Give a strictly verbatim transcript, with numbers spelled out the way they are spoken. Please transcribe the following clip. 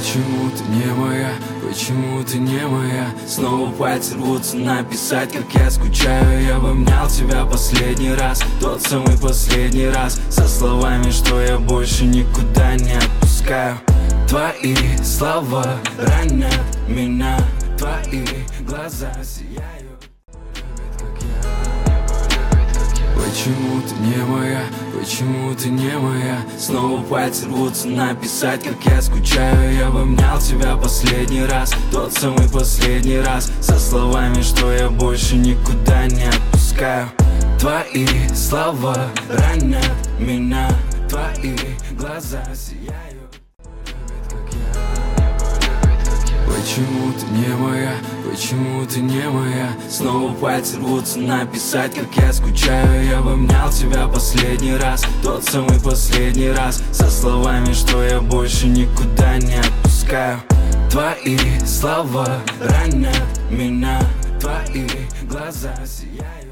Почему ты не моя, почему ты не моя? Снова пальцы рвутся написать, как я скучаю. Я обнял тебя последний раз, тот самый последний раз, со словами, что я больше никуда не отпускаю. Твои слова ранят меня, твои глаза сияют. Почему ты не моя, почему ты не моя? Снова пальцы рвутся написать, как я скучаю. Я обнял тебя последний раз, тот самый последний раз, со словами, что я больше никуда не отпускаю. Твои слова ранят меня, твои глаза сияют. Почему ты не моя, почему ты не моя? Снова пальцы рвутся написать, как я скучаю. Я обнял тебя последний раз, тот самый последний раз, со словами, что я больше никуда не отпускаю. Твои слова ранят меня, твои глаза сияют.